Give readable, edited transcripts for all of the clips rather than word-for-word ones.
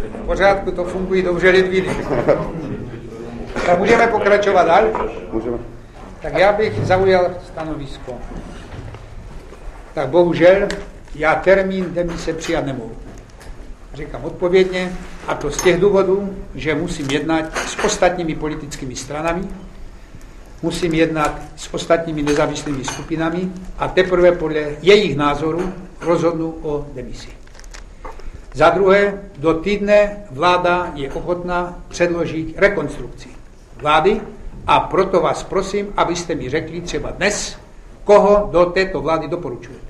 V pořádku, to fungují dobře Lidvíny. Tak můžeme pokračovat dál? Můžeme. Tak já bych zaujal stanovisko. Tak bohužel, já termín demise přijat nemohu. Říkám odpovědně, a to z těch důvodů, že musím jednat s ostatními politickými stranami, musím jednat s ostatními nezávislými skupinami a teprve podle jejich názoru rozhodnu o demisi. Za druhé, do týdne vláda je ochotná předložit rekonstrukci vlády a proto vás prosím, abyste mi řekli třeba dnes, koho do této vlády doporučujete.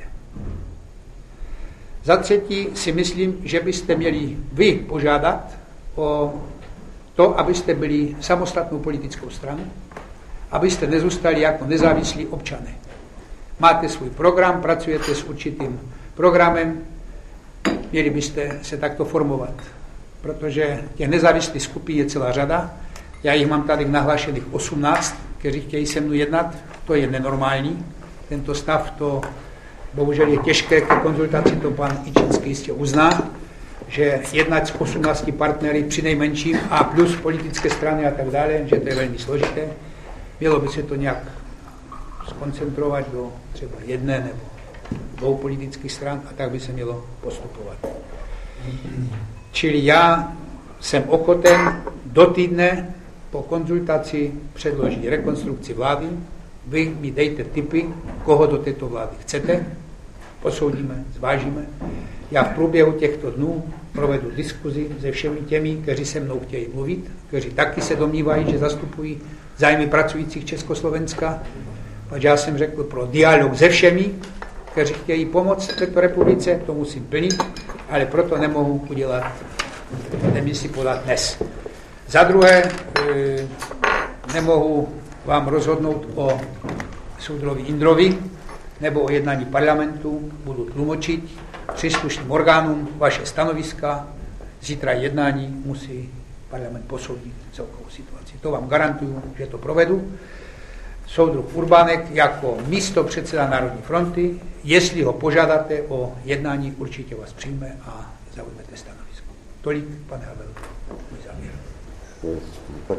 Za třetí si myslím, že byste měli vy požádat o to, abyste byli samostatnou politickou stranou, abyste nezůstali jako nezávislí občané. Máte svůj program, pracujete s určitým programem, měli byste se takto formovat, protože těch nezávislých skupin je celá řada. Já jich mám tady nahlášených 18, kteří chtějí se mnou jednat. To je nenormální. Tento stav, to bohužel je těžké ke konzultaci, to pan Ičinský jistě uzná, že jednat s 18 partnery přinejmenším a plus politické strany a tak dále, že to je velmi složité. Mělo by se to nějak skoncentrovat do třeba jedné nebo dvou politických stran a tak by se mělo postupovat. Čili já jsem ochoten do týdne po konzultaci předložit rekonstrukci vlády. Vy mi dejte tipy, koho do této vlády chcete, posoudíme, zvážíme. Já v průběhu těchto dnů provedu diskuzi se všemi těmi, kteří se mnou chtějí mluvit, kteří taky se domnívají, že zastupují zájmy pracujících Československa. Protože já jsem řekl pro dialog se všemi, kteří chtějí pomoct této republice, to musím plnit, ale proto nemohu udělat demisi podat dnes. Za druhé, nemohu vám rozhodnout o soudrovi Indrovi nebo o jednání parlamentu, budu tlumočit příslušným orgánům vaše stanoviska, zítra jednání musí parlament posoudit celkovou situaci. To vám garantuju, že to provedu. Soudruh Urbánek jako místopředseda Národní fronty, jestli ho požádáte o jednání, určitě vás přijme a zaujmete stanovisko. Tolik, pane Havel, můj závěr. Tak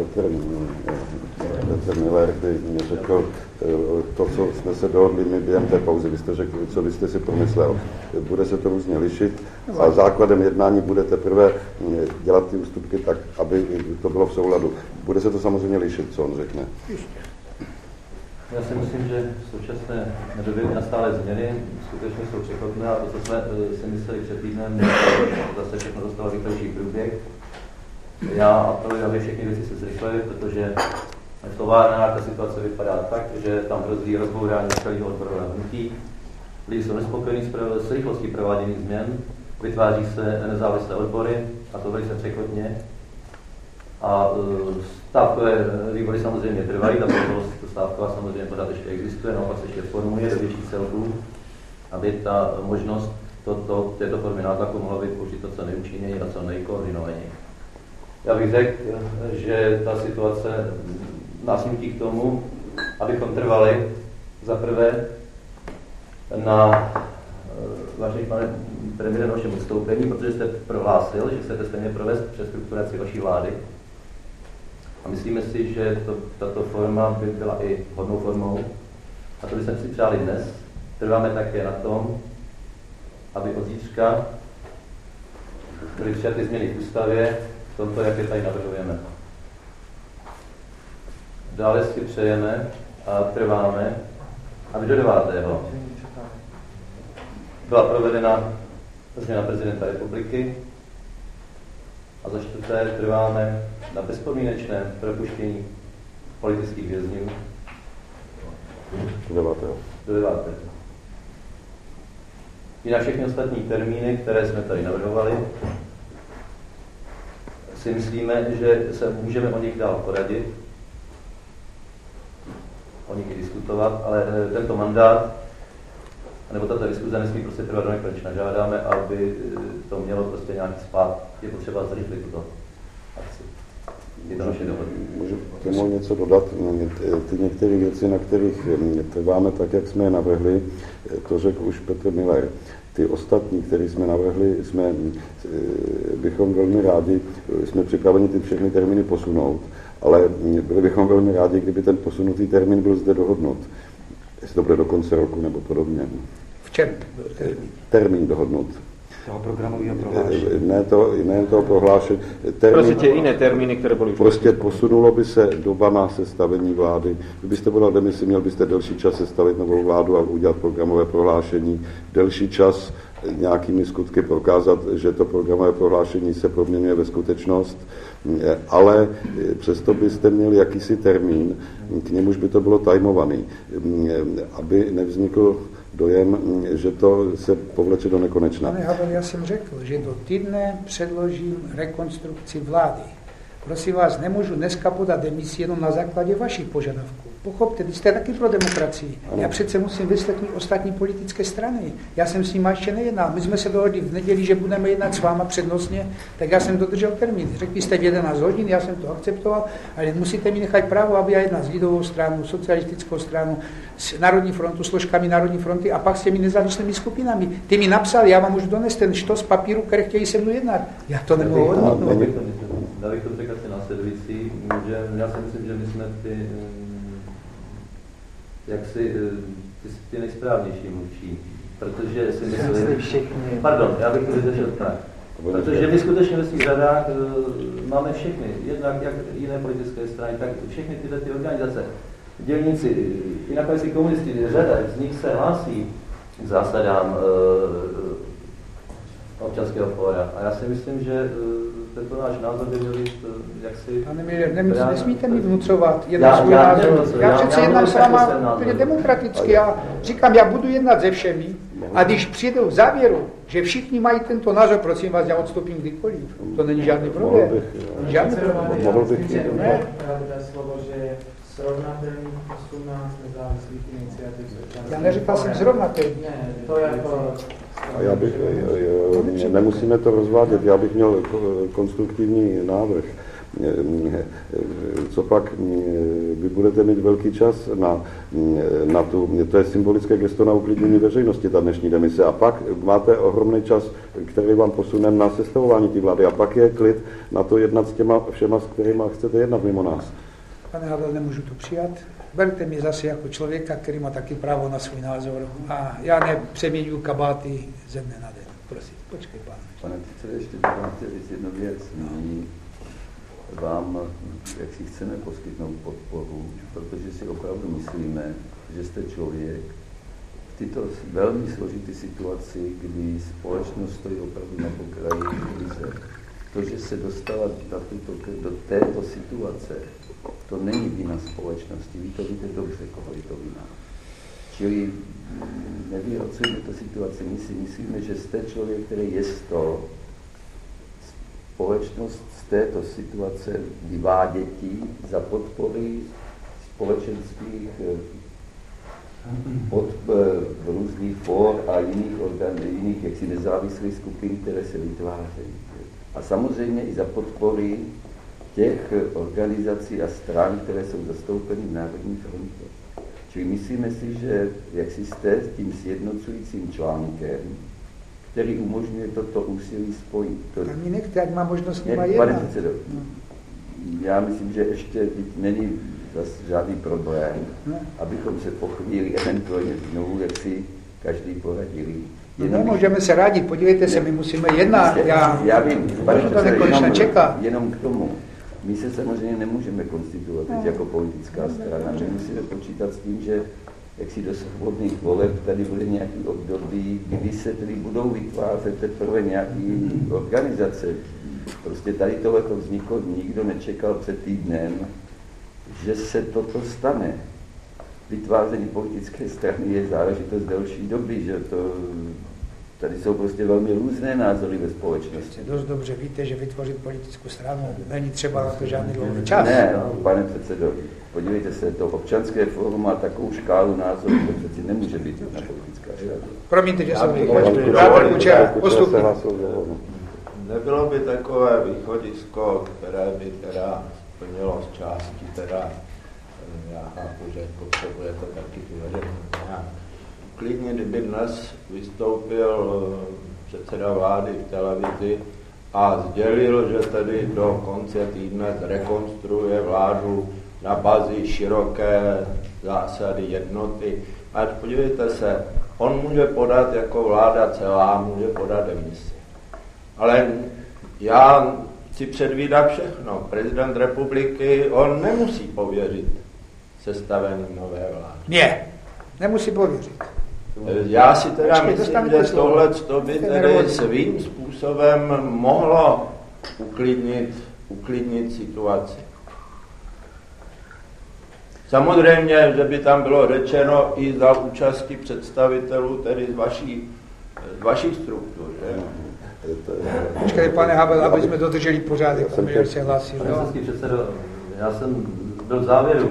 Petr Miller by mě řekl to, co jsme se dohodli my během té pauzy. Vy jste řekl, co byste si pomyslel. Bude se to různě lišit a základem jednání bude teprve dělat ty ústupky tak, aby to bylo v souladu. Bude se to samozřejmě lišit, co on řekne. Já si myslím, že v současné době nastále změny skutečně jsou přechodné a to, co jsme si mysleli před týdnem, zase všechno dostalo rychlejší průběh. Já apeluji, aby všechny věci se zrychlily, protože v továrnách ta situace vypadá tak, že tam hrozí rozbourání celého odborového hnutí. Lidi jsou nespokojení s rychlostí prováděných změn, vytváří se nezávislé odbory, a to velice překotně. A stávkové výbory samozřejmě trvají, ta možnost stávková samozřejmě pořád ještě existuje, naopak se ještě formuje do větších celků, aby ta možnost této formy nátlaku mohla být použita co nejúčinněji a co nejkoordinovaněji. Já bych řekl, že ta situace nás nutí k tomu, abychom trvali za prvé na vážený pane premiére, vašem odstoupení, protože jste prohlásil, že chcete stejně provést přestrukturaci vaší vlády. A myslíme si, že tato forma by byla i vhodnou formou. A to bychom si přáli dnes. Trváme také na tom, aby od zítřka byly přijaty změny v ústavě v tomto, jak je tady navrhujeme. Dále si přejeme a trváme, aby do 9. byla provedena změna prezidenta republiky a za 4. trváme na bezpodmínečném propuštění politických vězňů do 9. I na všechny ostatní termíny, které jsme tady navrhovali, si myslíme, že se můžeme o nich dál poradit, o nich i diskutovat, ale tento mandát nebo tato diskuze nesmí prostě trvat do nekonečna. Žádáme, aby to mělo prostě nějaký spát. Je potřeba zrychlit tuto akci. Je to naše dohody. Můžu k tomu něco dodat? Ty některé věci, na kterých trváme tak, jak jsme je navrhli, to řekl už Petr Miller. Ty ostatní, které jsme navrhli, bychom velmi rádi, jsme připraveni ty všechny termíny posunout, ale byli bychom velmi rádi, kdyby ten posunutý termín byl zde dohodnut. Jestli to bude do konce roku nebo podobně. V čem? Termín dohodnut. Toho programového prohlášení. Ne toho prohlášení. Prostě jiné termíny, které byly... Prostě posunulo by se doba na sestavení vlády. Kdybyste podal demisi, měl byste delší čas sestavit novou vládu a udělat programové prohlášení. Delší čas nějakými skutky prokázat, že to programové prohlášení se proměňuje ve skutečnost, ale přesto byste měli jakýsi termín, k němuž by to bylo tajmovaný, aby nevznikl dojem, že to se povleče do nekonečna. Pane Havel, já jsem řekl, že do týdne předložím rekonstrukci vlády. Prosím vás, nemůžu dneska podat demisi jenom na základě vašich požadavků. Pochopte, vy jste taky pro demokracii. Ano. Já přece musím vyslechnout ostatní politické strany. Já jsem s nimi ještě nejednal. My jsme se dohodli v neděli, že budeme jednat s váma přednostně, tak já jsem dodržel termín. Řekli jste v 11 hodin, já jsem to akceptoval, ale musíte mi nechat právo, aby já jednal s lidovou stranu, socialistickou stranu, s Národní frontu, složkami Národní fronty a pak s těmi nezávislými skupinami. Ty mi napsali, já vám můžu donést ten štos papíru, které chtějí se mnou jednat. Já to nemohu odmítnout. Dal bych to říkat asi následující, že já si myslím, že my jsme ty nejsprávnější mluvčí, protože si myslím, pardon, já bych to vyřešil tak, protože my skutečně ve svých řadách máme všechny, jednak jak jiné politické strany, tak všechny tyhle ty organizace, dělníci, i nakonec i komunisti, řada z nich se hlásí k zásadám občanského fóra. A já si myslím, že tento náš názor by měl být jaksi... Pane Miller, nesmíte mi vnucovat jeden svůj názor. Já přece jednám s váma úplně demokraticky. Já říkám, já budu jednat se všemi a když přijdu v závěru, že všichni mají tento názor, prosím vás, já odstoupím kdykoliv. To není žádný problém. Žádný problém. Mohl bych slovo, že srovnatelný 18 nezávislých iniciativ. Já neříkal jsem srovnatelný. Ne, to jako... Nemusíme to rozvádět, já bych měl konstruktivní návrh. Co pak vy budete mít velký čas na to je symbolické gesto na uklidnění veřejnosti, ta dnešní demise, a pak máte ohromný čas, který vám posuneme na sestavování té vlády a pak je klid na to jednat s těma všema, s kterými chcete jednat mimo nás. Pane Havel, nemůžu to přijat. Berte mě zase jako člověka, který má taky právo na svůj názor a já nepřeměňuji kabáty ze dne na den. Prosím, počkej, pane. Pane předsedo, ještě bych vám chtěl říct jednu věc. My vám, jak si chceme poskytnout podporu, protože si opravdu myslíme, že jste člověk v této velmi složité situaci, kdy společnost stojí opravdu na pokraji krize. To, že se dostala do této situace, to není vina společnosti, vy to víte dobře, koho je to vina. Čili nevyhrocujeme to situaci, my si myslíme, že jste člověk, který je to společnost z této situace vyvádětí za podpory společenských různých fór a jiných jaksi nezávislých skupin, které se vytvářejí. A samozřejmě i za podpory těch organizací a stran, které jsou zastoupeny v Národní frontě. Čili myslíme si, že jak si jste tím sjednocujícím článkem, který umožňuje toto úsilí spojit. Tak mi nechte, ať má možnost s nima jednat. Pane předsedo, já myslím, že ještě není zase žádný problém, abychom se po chvíli eventuálně znovu, jak si každý poradili. Můžeme se rádit, podívejte se, my musíme jednat. Já vím, pane předsedo, jenom k tomu. My se samozřejmě nemůžeme konstituovat jako politická strana. My musíme počítat s tím, že jak si do svobodných voleb tady bude nějaký období, kdy se tedy budou vytvářet teprve nějaký organizace. Prostě tady tohleto vzniklo, nikdo nečekal před týdnem, že se toto stane. Vytváření politické strany je záležitost delší doby, že to... Tady jsou prostě velmi různé názory ve společnosti. Dost dobře víte, že vytvořit politickou stranu není třeba na to žádný dlouhý čas. Ne, pane předsedo, podívejte se, to občanské fórum má takovou škálu názorů, že přeci nemůže být jedna politická strana. Promiňte, že jsem postupně. Nebylo by takové východisko, které by teda plnilo z části teda, já chápu, že potřebujete taky tu veřejnou. klidně, kdyby dnes vystoupil předseda vlády v televizi a sdělil, že tedy do konce týdne zrekonstruuje vládu na bázi široké zásady jednoty. A podívejte se, on může podat jako vláda celá, může podat demisi. Ale já chci předvídat všechno. Prezident republiky, on nemusí pověřit sestavením nové vlády. Ne, nemusí pověřit. Já si teda myslím, že tohle by tedy svým způsobem mohlo uklidnit situaci. Samozřejmě, že by tam bylo řečeno i za účasti představitelů, tedy z vaší struktur. Počkej, pane Habel, aby jsme dodrželi pořádek, aby se hlásil. Pane předsedo, já jsem byl v závěru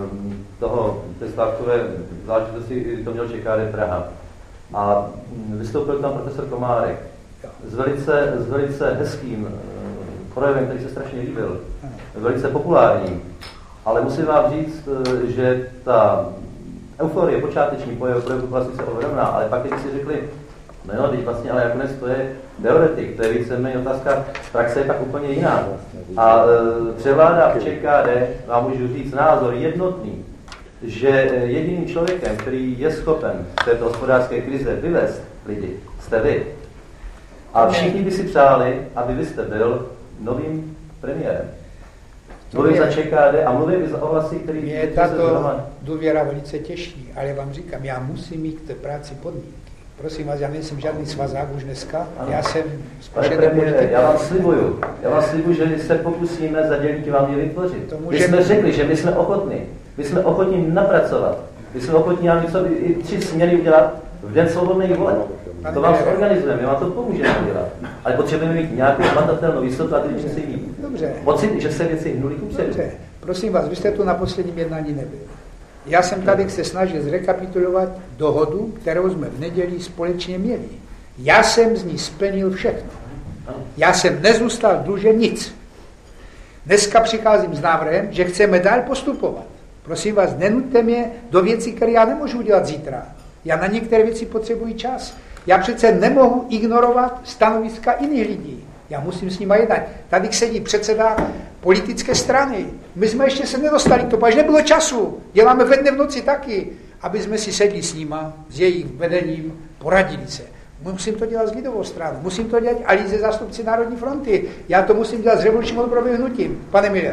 té stávkové záležitosti, to měl ČKD Praha. A vystoupil tam profesor Komárek s velice hezkým projevem, který se strašně líbil, velice populární. Ale musím vám říct, že ta euforie počáteční po jeho projevu byla sice ohromná, ale pak když si řekli, no teď vlastně, ale nakonec to je teoretik, to je víceméně otázka, praxe je pak úplně jiná. A převládá v ČKD, vám můžu říct, názor jednotný, že jediným člověkem, který je schopen z této hospodářské krize vyvést lidi, jste vy. A všichni by si přáli, aby vy jste byl novým premiérem. Mluvím za ČKD a mluvím i za ohlasy, který... Mě tato důvěra velice těší, ale vám říkám, já musím mít k té práci podmínky. Prosím vás, já nejsem žádný svazák už dneska, ano. Já jsem zkušený politik. Já vám slibuju, že se pokusíme za dělníky vám je vytvořit. My jsme řekli, že my jsme ochotní napracovat, my jsme ochotní nám něco i 3 směny udělat v den svobodných voleb. To vám zorganizujeme, my vám to pomůžeme dělat. Ale potřebujeme mít nějakou hmatatelnou jistotu a teď si mít pocit, že se věci hnuly kupředu. Dobře, prosím vás, vy jste tu na posledním jednání nebyl. Já jsem tady se snažil zrekapitulovat dohodu, kterou jsme v neděli společně měli. Já jsem z ní splnil všechno. Já jsem nezůstal dlužen nic. Dneska přicházím s návrhem, že chceme dál postupovat. Prosím vás, nenuďte mě do věcí, které já nemůžu udělat zítra. Já na některé věci potřebuji čas. Já přece nemohu ignorovat stanoviska jiných lidí. Já musím s nimi jednat. Tady sedí předseda politické strany. My jsme ještě se nedostali k tomu, až nebylo času. Děláme ve dne v noci taky, aby jsme si sedli s nima, s jejich vedením, poradili se. Musím to dělat s lidovou stranou, musím to dělat ale i se zástupci Národní fronty. Já to musím dělat s revolučním odborovým hnutím. Pane Miller,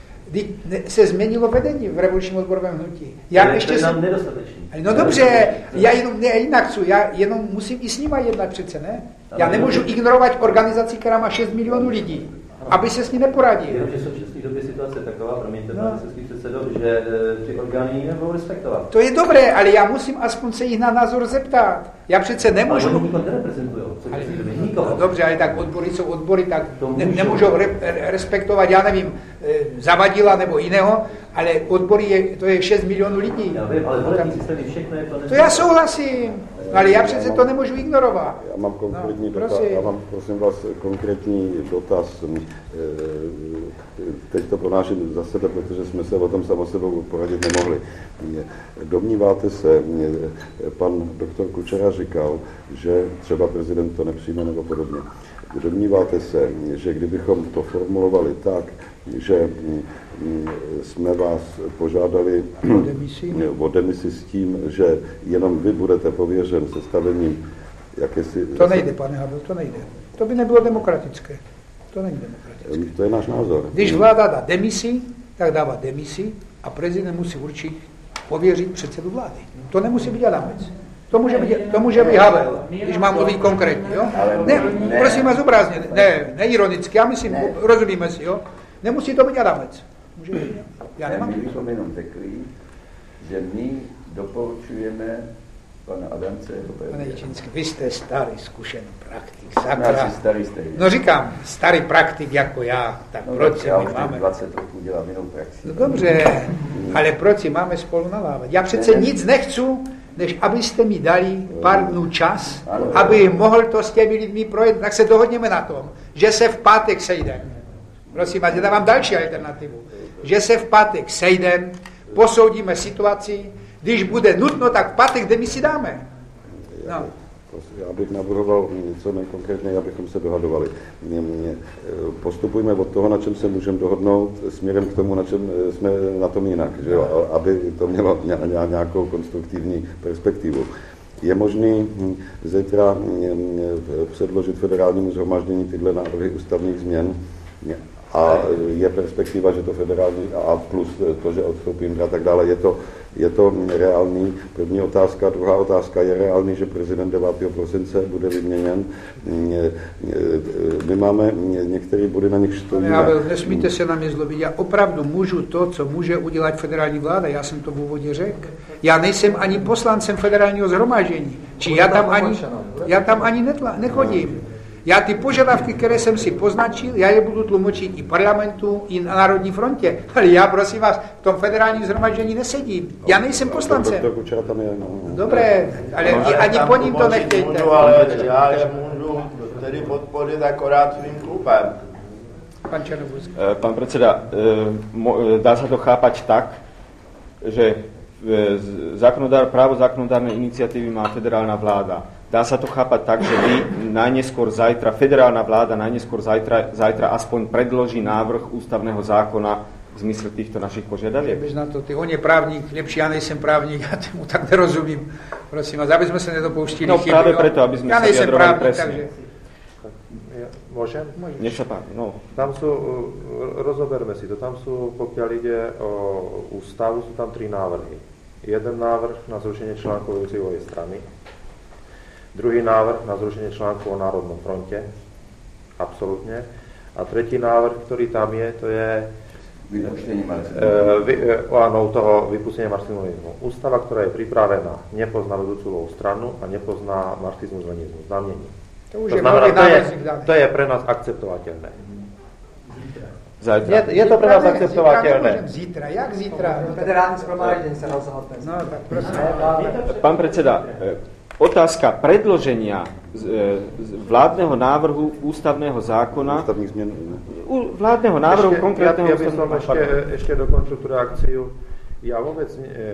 se změnilo vedení v revolučním odborovém hnutí. Já ještě jsem nedostatečný. No dobře, já jenom jinak chci, já jenom musím i s nima jednat přece, ne? Já nemůžu ignorovat organizaci, která má 6 milionů lidí, aby se s ní neporadil. Jenomže v současné době situace taková, promiňte, pane předsedo, že ty orgány nebudou respektovat. To je dobré, ale já musím aspoň se jich na názor zeptat. Já přece nemůžu... Ale oni nikoho nereprezentujou, nikoho. No dobře, ale tak odbory jsou odbory, tak nemůžou respektovat, já nevím, Zavadila nebo jiného, ale odbory to je 6 milionů lidí. Já vím, ale volební systémy všechno je to... To já souhlasím, ale já přece to nemůžu ignorovat. Já mám konkrétní dotaz, prosím vás, konkrétní dotaz. Teď to pronáším za sebe, protože jsme se o tom samo sebou poradit nemohli. Domníváte se, pan doktor Kučera říkal, že třeba prezident to nepřijme nebo podobně. Domníváte se, že kdybychom to formulovali tak, že jsme vás požádali o demisi s tím, že jenom vy budete pověřen sestavením jakési... To nejde, pane Habel, to nejde. To by nebylo demokratické. To není demokratické. To je náš názor. Když vláda dá demisi, tak dává demisi a prezident musí určit pověřit předsedu vlády. To nemusí být Adamec. To může být Havel, když mám mluvit konkrétně, jo? Ne, prosím vás obrazně, ne ironicky, já myslím, rozumíme si, jo? Nemusí to být Adamec. Může být, já nemám. My bychom jenom řekli, že my doporučujeme pana Adamce. Pane Jičínský, vy jste starý, zkušený praktik, sakra. No říkám, starý praktik jako já, tak proč si my máme... 20 roků dělám jinou praxi. No dobře, ale proč si máme spolu nalávat? Já přece nic nechci, než abyste mi dali pár dnů čas, aby mohl to s těmi lidmi projet, tak se dohodněme na tom, že se v pátek sejdeme. Prosím vás, já dávám další alternativu. Že se v pátek sejdeme, posoudíme situaci, když bude nutno, tak v pátek demisi dáme. No. Já bych navrhoval něco nejkonkrétně, abychom se dohadovali. Postupujme od toho, na čem se můžeme dohodnout, směrem k tomu, na čem jsme na tom jinak, že jo? Aby to mělo nějakou konstruktivní perspektivu. Je možný zítra předložit federálnímu shromáždění tyhle návrhy ústavních změn a je perspektiva, že to federální a plus to, že odstoupím a tak dále, je to reálný. První otázka. Druhá otázka, je reálný, že prezident 9. prosince bude vyměněn. My máme některé body, na nich stojíme. Nesmíte se na mě zlobit. Já opravdu můžu to, co může udělat federální vláda. Já jsem to v úvodě řekl. Já nejsem ani poslancem federálního shromáždění. Či já tam ani nechodím. Já ty požadavky, které jsem si poznačil, já je budu tlumočit i parlamentu, i na Národní frontě. Ale já, prosím vás, v tom federálním shromáždění nesedím. Já nejsem poslancem. Dobré, ale ani po ním to nechtějte. Ale já je můžu tedy podporit akorát svým klubem. Pan Černoburský. Pán predseda, dá sa to chápať tak, že právo zákonodárnej iniciatívy má federálna vláda. Dá sa to chápať tak, že vy najneskôr zajtra, federálna vláda najneskôr zajtra aspoň predloží návrh ústavného zákona v zmysle týchto našich požiadaviek? On je právník, lepší, já nejsem právník, já tomu tak nerozumím. Prosím vás, aby jsme se nedopouštili chyby. No práve preto, aby sme sa vyjadrovali presne. Takže... Môžem? Nech sa páči, no. Tam sú, rozoberme si to, tam sú, pokiaľ ide o ústavu, sú tam 3 návrhy. Jeden návrh na zrušenie článkov Jurčivovej strany, druhý návrh na zrušenie článku o Národnom fronte, absolútne. A tretí návrh, ktorý tam je, to je vypustenie marxizmu-leninizmu. Ústava, ktorá je pripravená, nepozná vedúcu stranu a nepozná marxizmus-leninizmus. Znamení. To znamená, to je pre nás akceptovateľné. Zajtra. Je to pre nás akceptovateľné. Zítra, jak zítra? Federální shromáždění se rozhodne. No, tak prosím. Pán predseda, otázka predloženia vládneho návrhu ústavného zákona, vládneho návrhu konkrétneho ústavného zákona. Ja by som ešte dokončil tú reakciu. Ja vôbec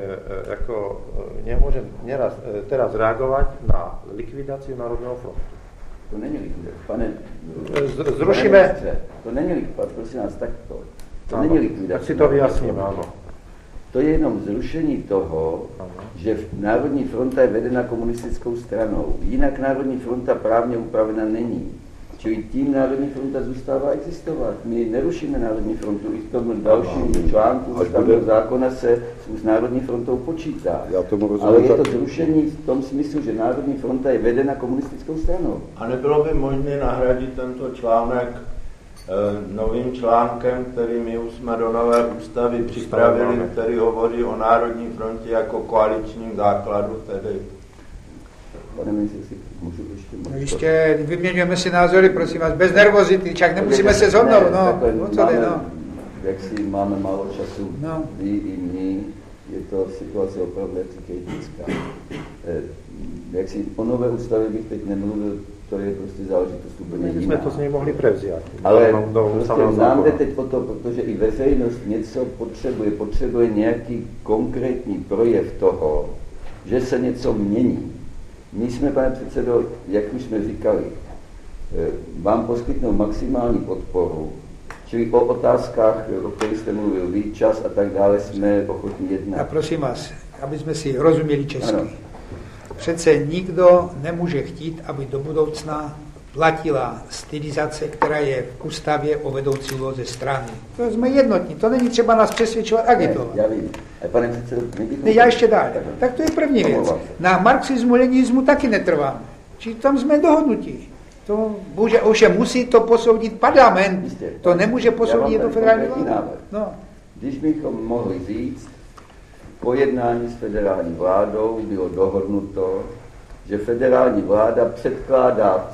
nemôžem teraz reagovať na likvidáciu Národného frontu. To není likvidace, pane. Zrušíme. To není likvidace, prosím nás, takto. To není likvidace. Tak si to vyjasním, áno. To je jenom zrušení toho, že Národní fronta je vedena komunistickou stranou. Jinak Národní fronta právně upravena není. Čili tím Národní fronta zůstává existovat. My nerušíme Národní frontu. I v tom dalším článku ústavního zákona se s Národní frontou počítá. Ale je to zrušení v tom smyslu, že Národní fronta je vedena komunistickou stranou. A nebylo by možné nahradit tento článek novým článkem, který my už jsme do nové ústavy připravili, který hovoří o Národní frontě jako koaličním základu tedy. Pane ministře, si můžu ještě vyměňujeme si názory, prosím vás, bez nervozity, čak nemusíme se shodnout, Jak si máme málo času, vy i my, je to situace opravdu kritická. Jak si o nové ústavě bych teď nemluvil, to je prostě záležitost úplně jiná. My jsme to s ní mohli prevziat. Ale prostě nám jde teď o to, protože i veřejnost něco potřebuje nějaký konkrétní projev toho, že se něco mění. My jsme, pane předsedo, jak už jsme říkali, vám poskytnou maximální podporu, čili o otázkách, o kterých jste mluvil vy, čas a tak dále, jsme ochotní jednat. A prosím vás, aby jsme si rozuměli česky. Ano. Přece nikdo nemůže chtít, aby do budoucna platila stylizace, která je v ústavě o vedoucí úloze strany. To jsme jednotní, to není třeba nás přesvědčovat, agitovat. Já vím. A pane předsedo, já ještě dál. Tak to je první věc. Na marxismu, leninismu taky netrváme. Či tam jsme dohodnutí. To ovšem musí to posoudit parlament. To nemůže posoudit do federální vlády. No. Když bychom mohli říct, po jednání s federální vládou bylo dohodnuto, že federální vláda předkládá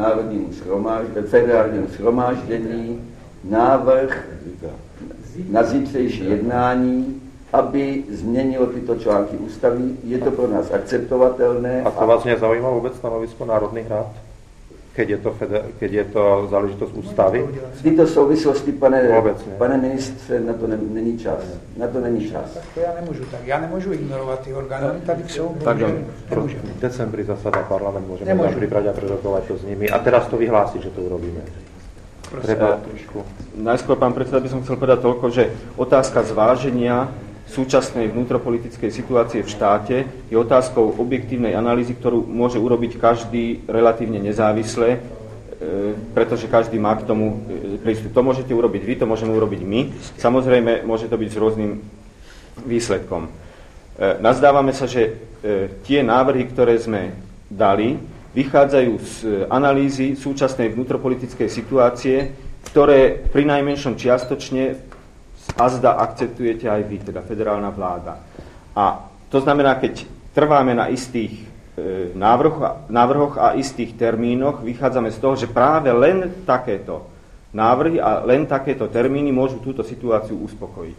federálnímu shromáždění návrh na zítřejší jednání, aby změnilo tyto články ústavy. Je to pro nás akceptovatelné. A to vás nezaujíma vůbec stanovisko národných rád? keď je to záležitost ústavy. V této souvislosti, pane ministře, na to není čas. Na to není čas. Tak to já nemůžu. Tak já nemůžu ignorovat ty orgány. Oni tady jsou. Takže v decembri zasadá parlament, můžeme tam vybrať a prerokovať to s nimi. A teraz to vyhlásiť, že to urobíme. Treba trošku. Najskôr, pán predseda, by som chcel povedať toľko, že otázka zváženia súčasnej vnútropolitickej situácie v štáte je otázkou objektívnej analýzy, ktorú môže urobiť každý relatívne nezávisle, pretože každý má k tomu prístup. To môžete urobiť vy, to môžeme urobiť my. Samozrejme, môže to byť s rôznym výsledkom. Nazdávame sa, že tie návrhy, ktoré sme dali, vychádzajú z analýzy súčasnej vnútropolitickej situácie, ktoré pri najmenšom čiastočne azda akceptujete aj vy, teda federálna vláda. A to znamená, keď trváme na istých návrhoch a istých termínoch, vychádzame z toho, že práve len takéto návrhy a len takéto termíny môžu túto situáciu uspokojiť.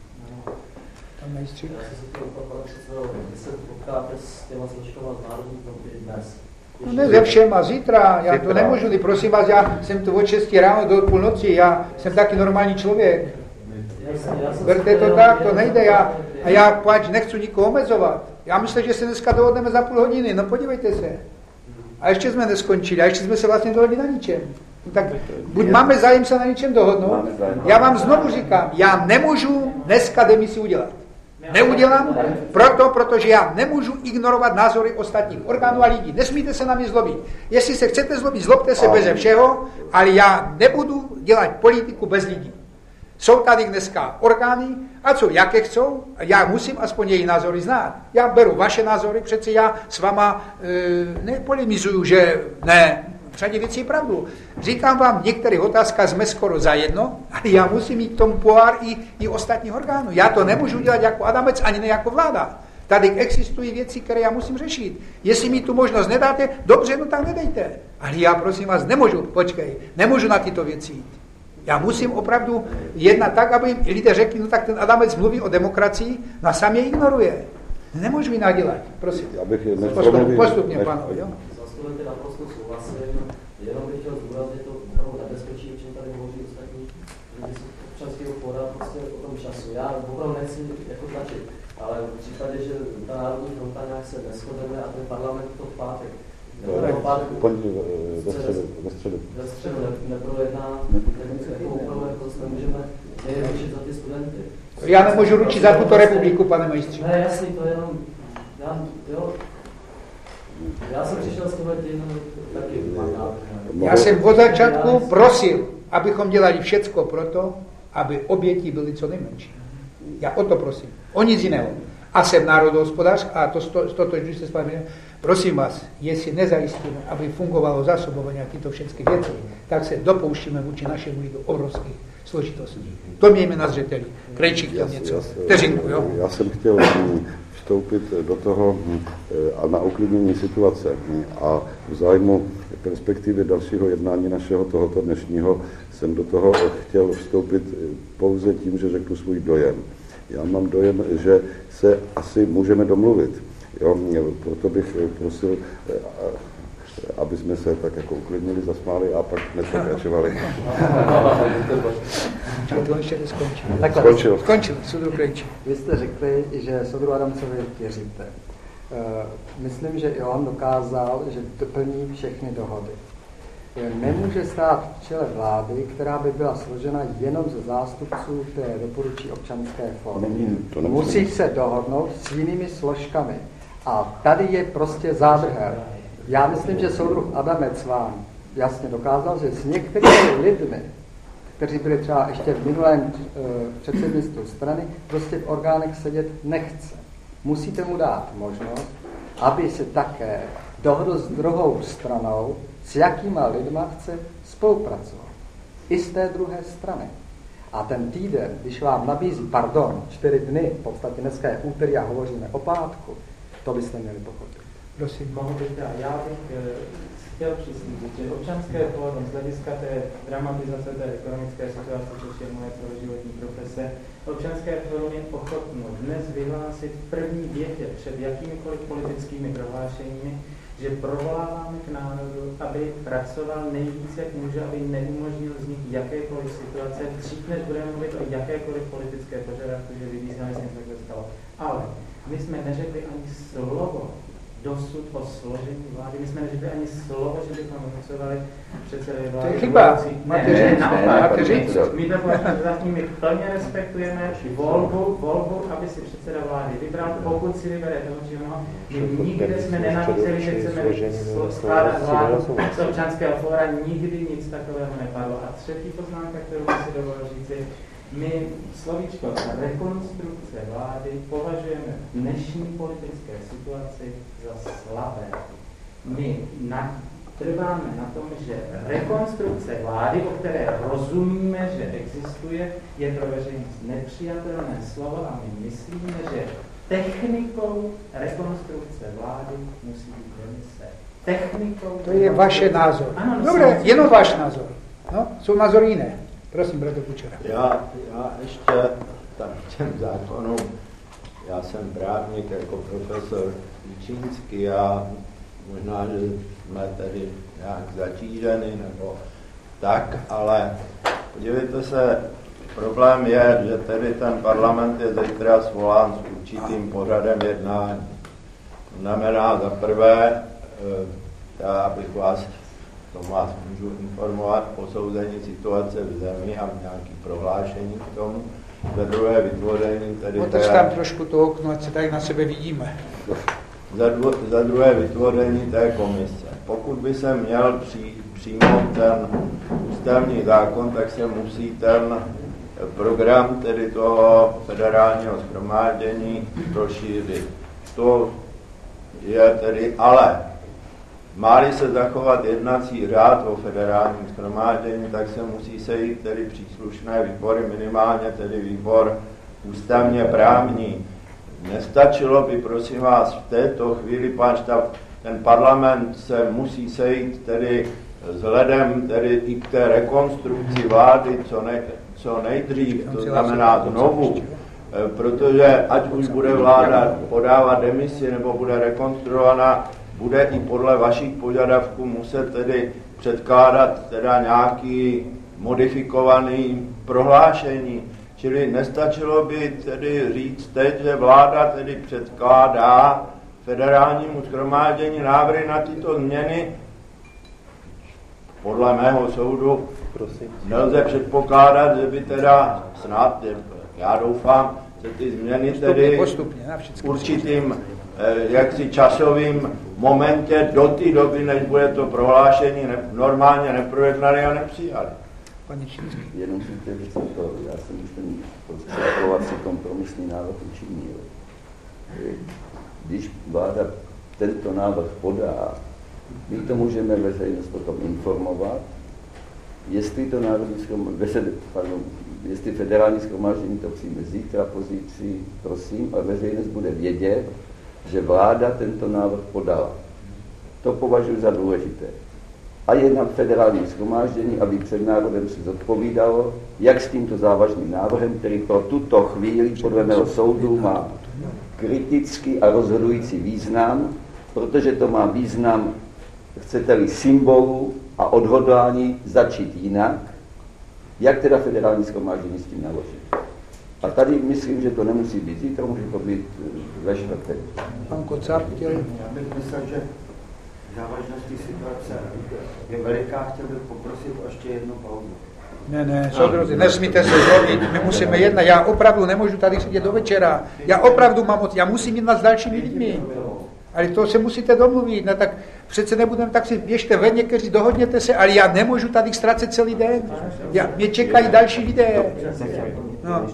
Já jsem se chtěl když se potkáte s těma složkama z národní fronty dnes? No ne ze všema, zítra, já to nemůžu, prosím vás, já jsem tu od 6 ráno do půlnoci, já jsem taky normální člověk. Berte to tak, to nejde, já páč nechci nikoho omezovat. Já myslím, že se dneska dohodneme za půl hodiny, no podívejte se. A ještě jsme neskončili, a ještě jsme se vlastně dohodli na ničem. Tak buď máme zájem se na něčem dohodnout, já vám znovu říkám, já nemůžu dneska demisi udělat. Neudělám, protože já nemůžu ignorovat názory ostatních orgánů a lidí. Nesmíte se na mě zlobit. Jestli se chcete zlobit, zlobte se beze všeho, ale já nebudu dělat politiku bez lidí. Jsou tady dneska orgány, a co, jaké chcou, já musím aspoň jejich názory znát. Já beru vaše názory, přece já s váma nepolemizuju, že ne, v řadě věcí je pravdu. Říkám vám, v některých otázkách jsme skoro zajedno, ale já musím mít k tomu pohár i ostatních orgánů. Já to nemůžu dělat jako Adamec, ani ne jako vláda. Tady existují věci, které já musím řešit. Jestli mi tu možnost nedáte, dobře, no tak nedejte. Ale já prosím vás, nemůžu na tyto věci jít. Já musím opravdu jednat tak, aby lidé řekli, no tak ten Adamec mluví o demokracii, no a sám je ignoruje. Nemůžu jinak dělat, prosím. Postupně, pánové, jo. Zastupujete naprosto souhlasím, jenom bych chtěl zdůraznit to opravdu nebezpečí, o čem tady hovoří ostatní lidi z občanského fóra, prostě o tom času. Já opravdu nechci jako tlačit, ale v případě, že ta národní fronta nějak se neshodeme a ten parlament to v pátek, ve středu neprojedná, opravdu jako se nemůžeme řešit za ty studenty. Já nemůžu ručit za tuto republiku, pane majstří. Ne, jasný, to je jenom, já jsem přišel s tohle taky. Já jsem od začátku prosil, abychom dělali všecko proto, aby oběti byly co nejmenší. Já o to prosím, o nic jiného. A jsem národohospodář a totožňuji se s vámi. Prosím vás, jestli nezajistíme, aby fungovalo zásobování a tyto všechny věci, tak se dopouštíme vůči našemu lidu obrovských složitostí. To mějme na zřeteli. Krejčík chtěl něco. Vteřinku, jo? Já jsem chtěl vstoupit do toho a na uklidnění situace a v zájmu perspektivy dalšího jednání našeho tohoto dnešního jsem do toho chtěl vstoupit pouze tím, že řeknu svůj dojem. Já mám dojem, že se asi můžeme domluvit. Jo, proto bych prosil, aby jsme se tak jako uklidnili, zasmáli a pak nepokračovali. To ještě neskončil. Skončil. Soudruh Krejčí. Vy jste řekli, že soudruhu Adamcovi věříte. Myslím, že i on dokázal, že doplní všechny dohody. Nemůže stát v čele vlády, která by byla složena jenom ze zástupců, které doporučí občanské fórum. Musí se dohodnout s jinými složkami. A tady je prostě zádrhel. Já myslím, že soudruh Adamec vám jasně dokázal, že s některými lidmi, kteří byli třeba ještě v minulém předsednictvu strany, prostě v orgánech sedět nechce. Musíte mu dát možnost, aby se také dohodl s druhou stranou, s jakýma lidma chce spolupracovat. I z té druhé strany. A ten týden, když vám nabízí, 4 dny, v podstatě dneska je úterý a hovoříme o pátku, to byste měli pochopit. Prosím. Mohu bych já bych chtěl přislíbit, že občanské fórum z hlediska té dramatizace té ekonomické situace, což je moje celoživotní profese, občanské fórum je ochotno dnes vyhlásit v první větě před jakýmikoliv politickými prohlášeními, že provoláváme k národu, aby pracoval nejvíc, jak může, aby neumožnil vznik jakékoliv situace, dřív než budeme mluvit o jakékoliv politické požadavky, že vybízíme, že se takhle stalo. Ale my jsme neřekli ani slovo dosud o složení vlády. My jsme neřekli ani slovo, že bychom hlasovali předsedovi vlády. To je chyba. Máte říct. My to zatím my plně respektujeme volbu, aby si předseda vlády vybral. Pokud si vybere toho či ono, my nikde jsme nenabízeli, že chceme skládat vládu z občanského fóra, nikdy nic takového nepadlo. A třetí poznámka, kterou bych si dovolil říci, my slovíčko rekonstrukce vlády považujeme v dnešní politické situaci za slabé. My trváme na tom, že rekonstrukce vlády, o které rozumíme, že existuje, je pro veřejnost nepřijatelné slovo a my myslíme, že technikou rekonstrukce vlády musí být demise. Technikou... To je vaše názor. Ano, dobré, jenom váš názor. No, jsou názory jiné. Prosím, bratr Kučera. Já ještě tam k těm zákonům, já jsem právník jako profesor Čínský a možná, že jsme tady nějak zatíženi nebo tak, ale podívejte se, problém je, že tedy ten parlament je zítra svolán s určitým pořadem jednání. To znamená za prvé, já bych vás můžu informovat o posouzení situace v zemi a nějaké prohlášení k tomu. Za druhé vytvoření tedy... Otoč tam trošku to okno, ať se tady na sebe vidíme. Za druhé vytvoření té komise. Pokud by se měl přijmout ten ústavní zákon, tak se musí ten program tedy toho federálního shromáždění rozšířit. To je tedy ale... Má-li se zachovat jednací řád o federálním shromáždění, tak se musí sejít tedy příslušné výbory, minimálně tedy výbor ústavně právní. Nestačilo by, prosím vás, v této chvíli, ten parlament se musí sejít tedy vzhledem tedy i k té rekonstrukci vlády co nejdřív, to znamená znovu, protože ať už bude vláda podávat demisi nebo bude rekonstruovaná, bude i podle vašich požadavků muset tedy předkládat teda nějaký modifikovaný prohlášení. Čili nestačilo by tedy říct teď, že vláda tedy předkládá federálnímu shromáždění návrhy na tyto změny. Podle mého soudu nelze předpokládat, že by teda snad, já doufám, že ty změny tedy určitým jaksi časovým momentě do té doby, než bude to prohlášení normálně neprojednali a nepřijali. Jenom si chtěl říct to, já jsem už ten rozpracovací kompromisní návrh učinil. Když vláda tento návrh podá, my to můžeme veřejnost potom informovat, jestli to jestli federální shromáždění to přijme zítra, pozítří, prosím, a veřejnost bude vědět, že vláda tento návrh podala. To považuji za důležité. A je na federální shromáždění, aby před národem si zodpovídalo, jak s tímto závažným návrhem, který pro tuto chvíli podle mého soudu má kritický a rozhodující význam, protože to má význam, chcete-li, symbolu a odhodlání začít jinak, jak teda federální shromáždění s tím naloží. A tady myslím, že to nemusí být zítra, může to být ve čtvrtek. Pan Kocáb chtěl... Já bych myslel, že závažnost té situace je veliká. Chtěl bych poprosit o ještě jednu pauzu. Ne, soudruzi, nesmíte se zlobit, my musíme jednat. Já opravdu nemůžu tady sedět do večera. Já opravdu mám moc, já musím jednat s dalšími lidmi. Ale to se musíte domluvit, ne, tak přece nebudeme, tak si běžte ven, někteří dohodněte se, ale já nemůžu tady ztrácet celý den. Mě čekají další lidé. No.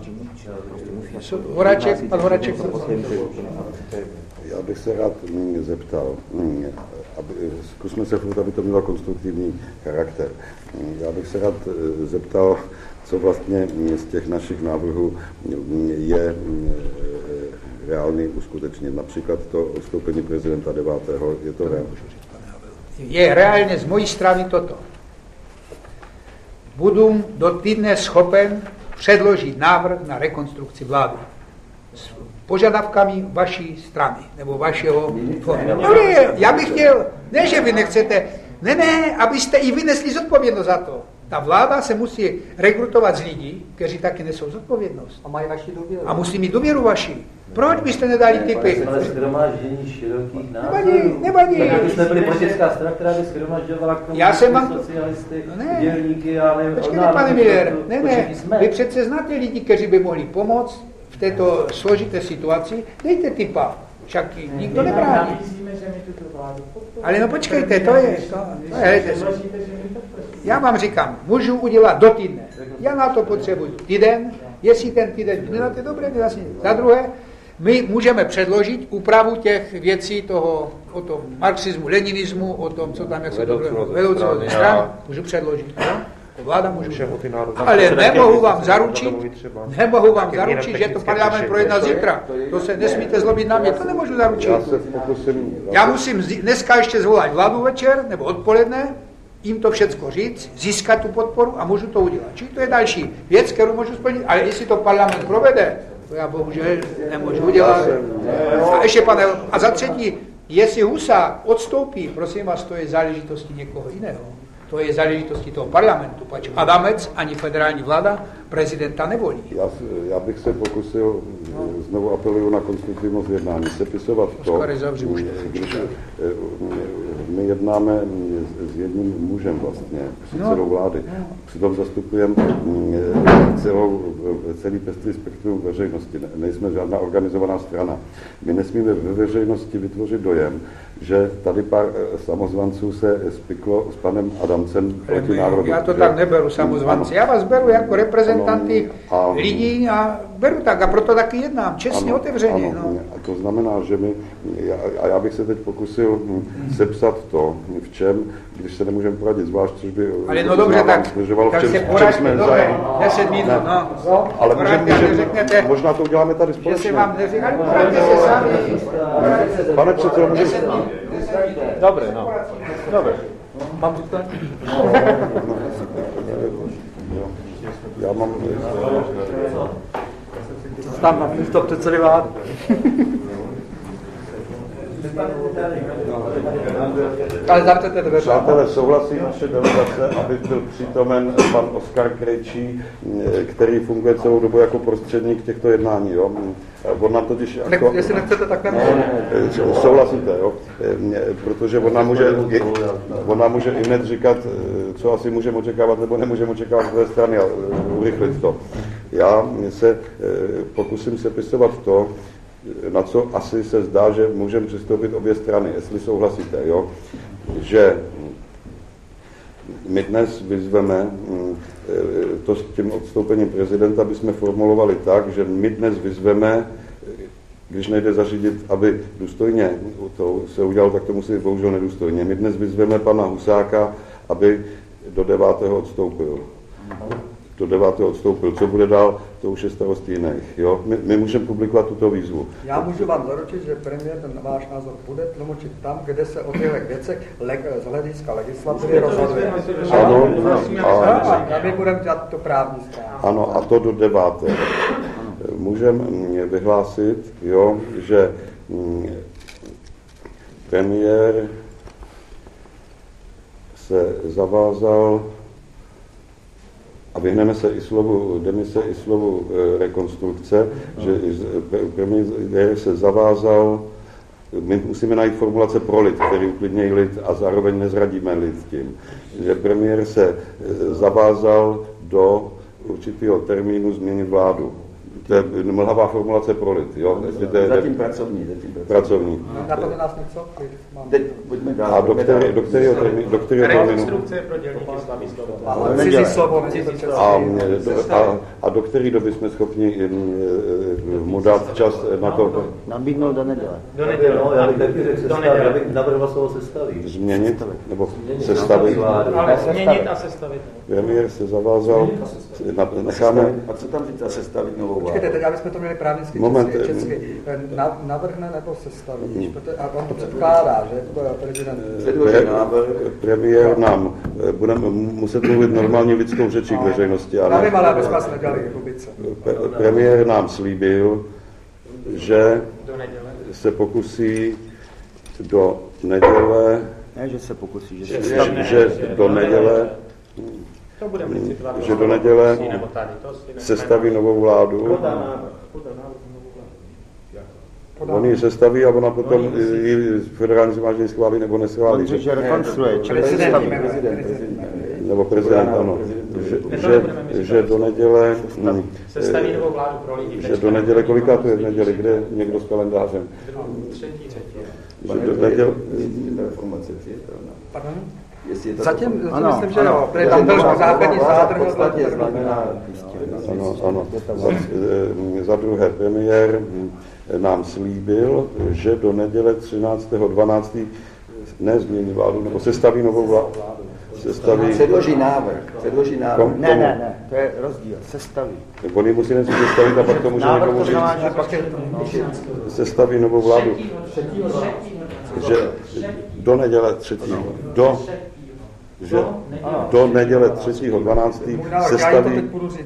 Pan Horáček. Já bych se rád zeptal, zkusme se furt, aby to mělo konstruktivní charakter. Já bych se rád zeptal, co vlastně z těch našich návrhů je reálný uskutečnit. Například to odstoupení prezidenta 9. Je to reálné? Je reálně z mojí strany toto. Budu do týdne schopen předložit návrh na rekonstrukci vlády. požadavkami vaší strany, nebo vašeho... Já bych chtěl, ne, že vy nechcete, ne, abyste i vy nesli zodpovědnost za to. Ta vláda se musí rekrutovat z lidí, kteří taky nesou zodpovědnost. A mají vaši důvěru. A musí mít důvěru vaši. Proč byste nedali typy? Ale shromáždění širokých názorů. Nevadí. Tak byste byli politická strana, která by shromažďovala k tomu socialisty, dělníky, ale... Počkejte, pane Miller, ne, vy přece znáte lidi, kteří by mohli pomoct v této složité situaci. Dejte typa, však nikdo nebrání. Ale no počkejte, to je. Já vám říkám, můžu udělat do týdne. Já na to potřebuji týden, jestli ten týden nedáte dobré, nezasně. Za druhé, my můžeme předložit úpravu těch věcí o tom marxismu, leninismu, o tom, co tam, jak se to vedoucí stran, můžu předložit. No? Vláda můžu. Ale nemohu vám zaručit, že to parlament projedná zítra. To se nesmíte zlobit na mě, to nemůžu zaručit. Já musím dneska ještě zvolat vládu večer nebo odpoledne, jim to všecko říct, získat tu podporu a můžu to udělat. Čili to je další věc, kterou můžu splnit, ale jestli to parlament provede, to já bohužel nemůžu udělat. A ještě a za třetí, jestli Husák odstoupí, prosím vás, to je záležitostí někoho jiného. To je záležitostí toho parlamentu, pač Adamec ani federální vláda prezidenta nevolí. Já bych se pokusil, znovu apeluju na konstruktivnost jednání, sepisovat to, když my jednáme s jedním mužem vlastně, předsedou vlády. Přitom zastupujeme celý pestrý spektrum veřejnosti. Nejsme žádná organizovaná strana. My nesmíme ve veřejnosti vytvořit dojem, že tady pár samozvanců se spiklo s panem Adamcem proti národu. Já to tak neberu, samozvanci. Já vás beru jako reprezentanty lidí a beru tak a proto taky jednám, čestně, otevřeně. A to znamená, že já bych se teď pokusil sepsat to, v čem, když se nemůžeme poradit zvlášť, což by... Ale no dobře, tak se poraďte, dobře, 10 minut, Ale možná to uděláme tady společně. Že se vám neříkali, poraďte se sami. Pane předsedo, můžeme... Dobre. Mám říct to? Já mám... Tam na místo předsedy vlády. Ale zavřete dveře. Přátelé, souhlasí naše delegace, aby byl přítomen pan Oskar Krejčí, který funguje celou dobu jako prostředník těchto jednání. Jo? On nám totiž... Jestli nechcete, tak souhlasíte, jo? Protože on nám může i hned říkat, co asi můžeme očekávat nebo nemůžeme očekávat z té strany a urychlit to. Já se pokusím sepisovat to, na co asi se zdá, že můžeme přistoupit obě strany, jestli souhlasíte, jo? Že my dnes vyzveme to s tím odstoupením prezidenta, bychom formulovali tak, že my dnes vyzveme, když nejde zařídit, aby důstojně to se udělalo, tak to musí být bohužel nedůstojně. My dnes vyzveme pana Husáka, aby do 9. odstoupil. Co bude dál, to už je starost jiných. Jo? My můžeme publikovat tuto výzvu. Já můžu vám zaručit, že premiér ten váš názor bude tlumočit tam, kde se o těch věcech z hlediska legislativy rozhoduje. Ano. A my budeme dělat to právní stránku. Ano, a to do 9. Můžeme vyhlásit, jo, že premiér se zavázal a vyhneme se i slovu demise, i slovu rekonstrukce, že premiér se zavázal, my musíme najít formulace pro lid, který uklidnějí lid a zároveň nezradíme lid tím, že premiér se zavázal do určitého termínu změnit vládu. To je mlhavá formulace pro lid, jo? Zatím pracovní. Napadne nás něco? Teď pojďme dál. A do kterého termínu? Rekonstrukce pro dělníky slaví slovo. A do které doby jsme schopni mu dát čas na to? Nabídnout do neděle. Já bych navrhoval slovo sestavit. Změnit? Nebo sestavit? Ale změnit a sestavit. Premiér se zavázal, necháme... A co tam říct a sestavit novou vládu? Počkejte, teď abychom to měli právnicky česky. Navrhne nebo sestaví? A on to předkládá, že? To je prezident. Premiér nám, budeme muset mluvit normálně lidskou řečí k veřejnosti. Já nevím, ale aby jsme se nedělali republice. Premiér nám slíbil, že se pokusí do neděle, ne, že se pokusí, že do neděle sestaví novou vládu. On ji sestaví a ona potom ji federální shromáždění schválí nebo neschválí. Že rekonstruuje, čili nebo prezident, ano. Že do neděle... Sestaví novou vládu pro lidi. Že do neděle, koliká to je v neděli, kde někdo s kalendářem? Třetí. Že do neděle... Pardon? Zatím myslím, že jo, protože tam byl základní zádrh. Ano. Za druhé, premiér nám slíbil, že do neděle 13.12. nezmění vládu, nebo sestaví novou vládu. Předloží návrh. Ne, to je rozdíl. Sestaví. Oni musí nejdřív sestavit a pak to může někomu říct. Sestaví novou vládu. Že do neděle 3. Do neděle 3.12. sestaví.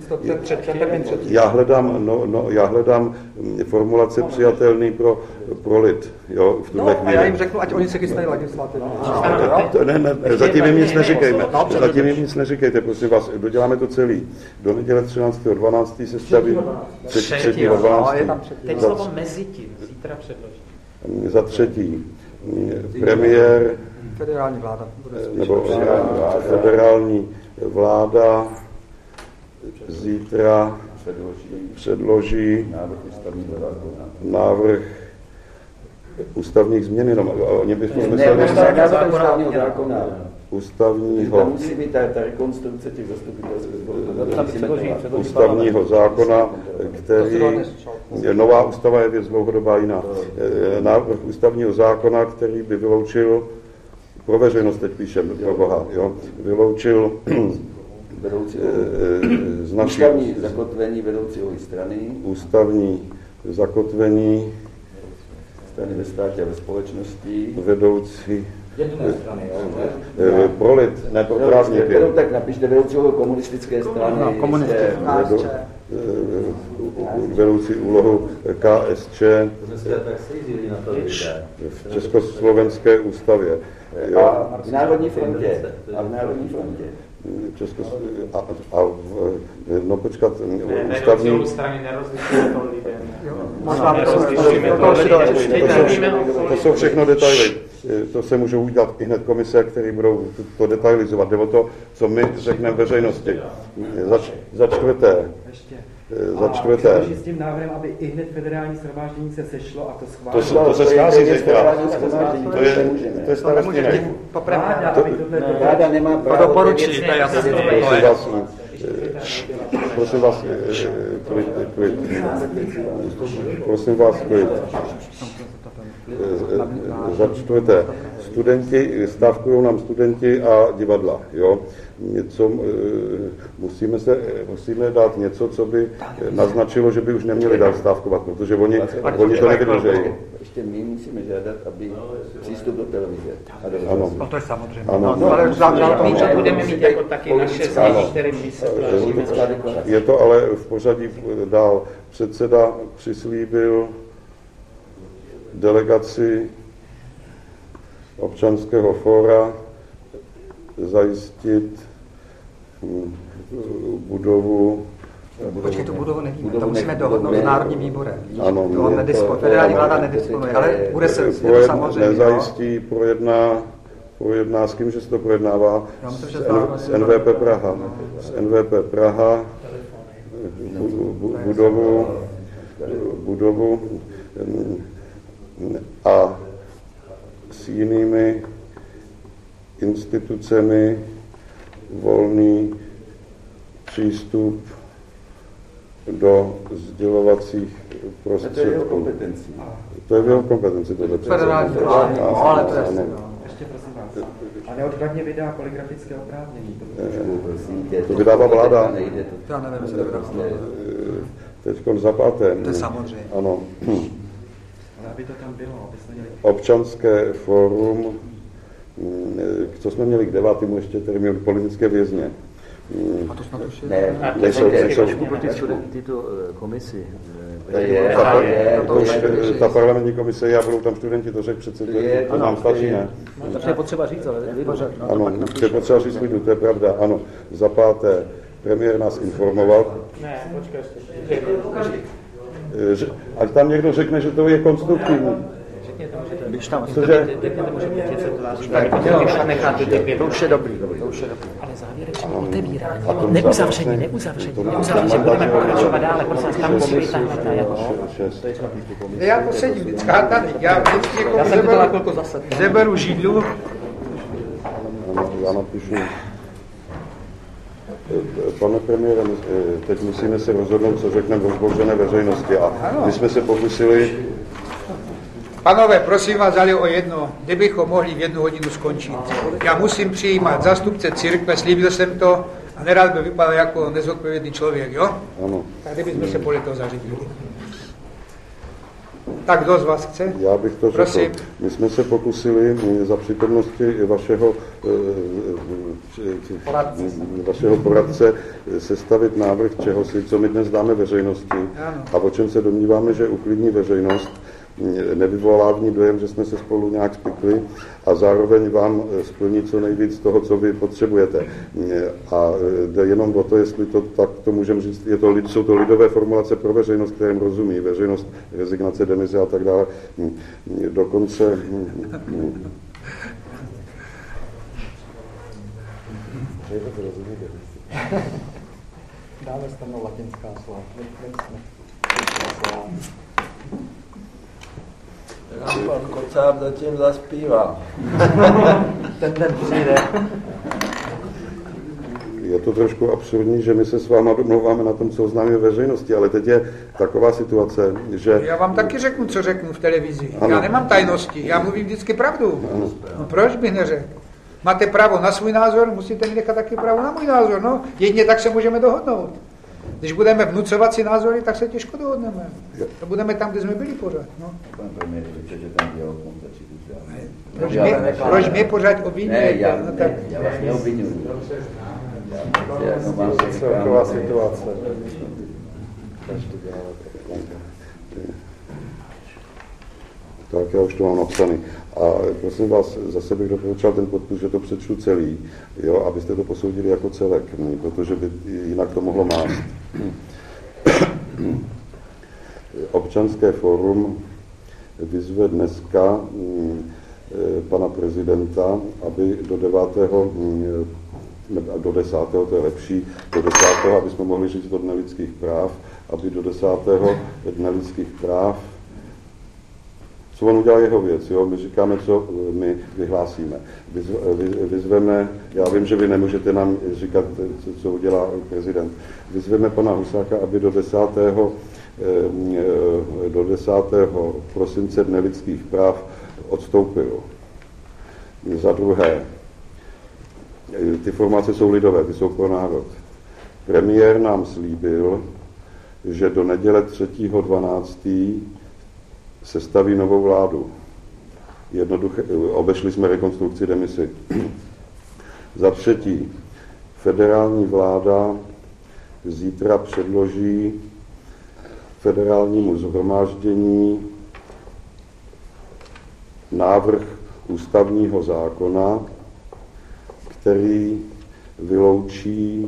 Já hledám formulace přijatelný pro lid. Jo, v tuhle chvíli. Já jim řeknu, ať oni se chystají legislativně. Ne, zatím jim nic neříkejte, prosím vás, doděláme to celý. Do neděle 13.12. sestaví 3.12. Teď slovo mezi tím, zítra předloží. Za třetí, premiér federální vláda nebo federální vláda zítra předloží návrh ústavních změn. Oni bychom mysleli ústavního. Tam musí být ta rekonstrukce těch zastupitelských ústavního zákona, který nová ústava je věc dlouhodobá jiná. Návrh ústavního zákona, který by vyloučil pro veřejnost teď píšem, pro Boha, jo, vyloučil ústavní zakotvení vedoucího strany. Ústavní zakotvení strany ve státě a ve společnosti. Vedoucí pro lid, ne pro právníky. Tak napište vedoucího komunistické strany. Vedoucí úlohu KSČ v Československé ústavě. A v Národní frontě. No počkat, ústavní... To jsou všechno detaily. To se můžou udělat i hned komise, které budou to detailizovat. Jde o to, co my řekneme veřejnosti. Za čtvrté. S tím návrhem, aby i hned federální shromáždění se sešlo a to schválilo. To se schází zítra. To je starostní ne. Vláda nemá právo. To doporučí, to je jasné. Prosím vás, klid. Prosím vás, klid. Za čtvrté, stávkují nám studenti a divadla, jo. Musíme dát něco, co by naznačilo, že by už neměli dál stávkovat, protože oni to nevydržejí. Ještě my musíme žádat, aby přístup do televize. Ano. No to je samozřejmě. Ano. My to budeme mít jako taky naše změny, které my se Je to ale v pořadí dál. Předseda přislíbil delegaci občanského fóra zajistit budovu. Počkej, tu budovu nevíme, to musíme dohodnout s Národním výborem. Ano, federální vláda nedisponuje, ale bude se samozřejmě. Nezajistí, projedná, s kým, že se to projednává? S NVP Praha. S NVP Praha budovu a s jinými institucemi volný přístup do sdělovacích prostředků. To je v jeho kompetenci. Federální vláda, ale to je ještě prosím vás. A neodkladně vydá poligrafické oprávnění. To vydává vláda. Já nevím, jestli to vydává. Teďkon za páté. To je samozřejmě. Ano. Ale aby to tam bylo, aby jsme měli... Občanské fórum, co jsme měli k 9. ještě, který měl politické vězně. A to snad už je? Nejsou pro ty studenty to komisi. Ta parlamentní komise je a budou tam studenti, to řekl přece, to nám stačí, ne? To je potřeba říct, ale ano, je potřeba říct lidu, to je pravda, ano. Za páté, premiér nás informoval. Ne, počkej. Ať tam někdo řekne, že to je konstruktivní. Když tam cože? To už je dobrý. Ale závěrečné otevírání, neuzavření, že budeme pokračovat dále, prosím, tam musí být ta hata, jako. Já to sedím vždycky tady, já vždycky jako zeberu židlu. Já napíšu. Pane premiére, teď musíme se rozhodnout, co řekneme v rozbouřené veřejnosti. A my jsme se pokusili... Panové, prosím vás, ale o jedno, kdybychom mohli v 1 hodinu skončit. Já musím přijímat zástupce církve, slíbil jsem to a nerad by vypadal jako nezodpovědný člověk, jo? Ano. Tak kdybychom se podle toho zařídili. Tak kdo z vás chce? Já bych to prosím. Řekl. My jsme se pokusili za přítomnosti vašeho poradce sestavit návrh čehosi, co my dnes dáme veřejnosti a o čem se domníváme, že uklidní veřejnost, nevyvolá v ní dojem, že jsme se spolu nějak spikli a zároveň vám splní co nejvíc toho, co vy potřebujete. A jde jenom o to, jestli to tak to můžeme říct, jsou to lidové formulace pro veřejnost, kterým rozumí, veřejnost, rezignace, demize a tak dále. Dokonce... Dáme tam latinská slova. Pan Kocáb zatím zaspívá. Ten den přijde. Je to trošku absurdní, že my se s váma domlouváme na tom, co oznámíme veřejnosti, ale teď je taková situace, že... Já vám taky řeknu, co řeknu v televizi. Ano. Já nemám tajnosti, já mluvím vždycky pravdu. Ano. No proč bych neřekl? Máte právo na svůj názor, musíte mi nechat taky právo na můj názor, no. Jedině tak se můžeme dohodnout. Když budeme vnucovat si názory, tak se těžko dohodneme. To budeme tam, kde jsme byli pořád. No. Proč mě pořád obvinujete? Já vás neobvinuji. Celková situace. Tak já už to mám napsaný. A prosím vás, zase bych doporučil ten podpis, že to přečtu celý, jo, abyste to posoudili jako celek, protože by jinak to mohlo mást. Občanské fórum vyzve dneska pana prezidenta, aby do 10. to je lepší, do 10. aby jsme mohli říct do Dne lidských práv, aby do 10. Dne lidských práv, co on udělal jeho věc, jo? My říkáme, co my vyhlásíme. Vyzveme, já vím, že vy nemůžete nám říkat, co udělá prezident. Vyzveme pana Husáka, aby do 10. prosince Dne lidských práv odstoupil. Za druhé, ty formace jsou lidové, ty jsou pro národ. Premiér nám slíbil, že do neděle 3.12. sestaví novou vládu. Jednoduše, obešli jsme rekonstrukci demisi. Za třetí, federální vláda zítra předloží federálnímu shromáždění návrh ústavního zákona, který vyloučí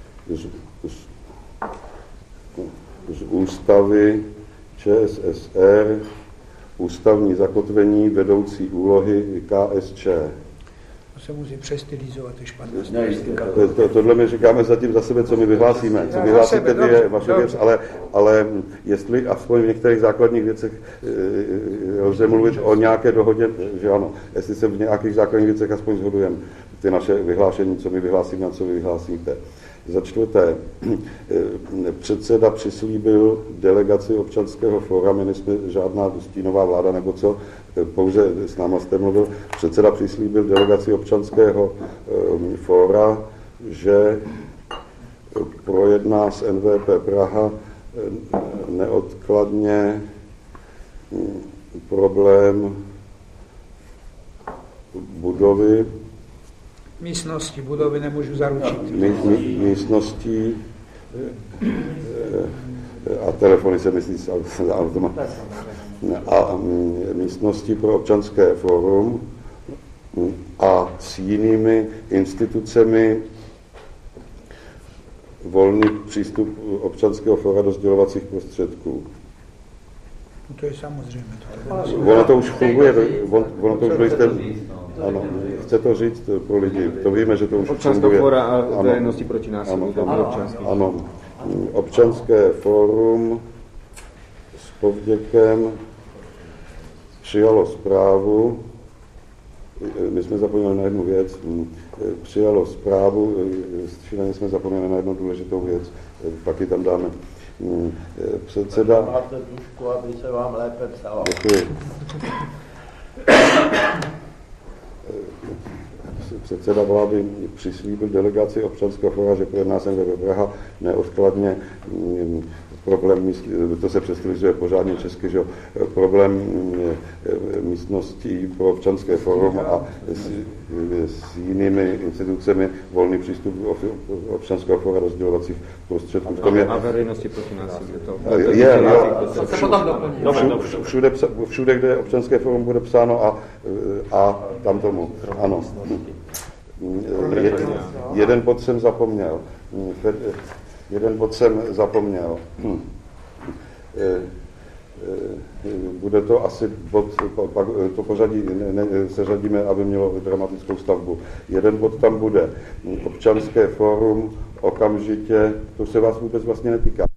z ústavy ČSSR ústavní zakotvení vedoucí úlohy KSČ. To se musí přestylizovat, je špatná. Tohle my říkáme zatím za sebe, co my vyhlásíme. Co vyhlásíte, je vaše věc, ale jestli aspoň v některých základních věcech lze mluvit o nějaké dohodě, že ano, jestli se v nějakých základních věcech aspoň shodujeme, ty naše vyhlášení, co my vyhlásíme a co vy vyhlásíte. Za čtvrté, předseda přislíbil delegaci občanského fóra, my nejsme žádná stínová vláda nebo co, pouze s náma jste mluvil, předseda přislíbil delegaci občanského fóra, že projedná s NVP Praha neodkladně budovy místnosti budovy nemůžu zaručit. Místností a telefony se myslí z automatu. A místnosti pro občanské fórum a s jinými institucemi volný přístup občanského fóra do sdělovacích prostředků. No to je samozřejmě. Ono to už funguje, ono to už dojste... Ano, chce to říct pro lidi, to víme, že to už občanské funguje. Fóra a veřejnosti proti násilí. Ano, občanské fórum s povděkem přijalo zprávu, my jsme zapomněli na jednu věc, přijalo zprávu, šíleně jsme zapomněli na jednu důležitou věc, pak ji tam dáme. Předseda... Máte tušku, aby se vám lépe psalo. Děkuji. Předseda vlády přislíbil delegaci občanského fóra, že projedná sem do Praha neodkladně problém, to se přeskrývuje pořádně česky, že problém místností pro občanské fórum a s jinými institucemi volný přístup občanského fóra do sdělovacích prostředků. A veřejnosti proti násilí. Všude, kde občanské fórum bude psáno a tam tomu. Ano. Jeden bod jsem zapomněl. Bude to asi bod, pak to pořadí seřadíme, aby mělo dramatickou stavbu. Jeden bod tam bude. Občanské fórum okamžitě, to se vás vůbec vlastně netýká.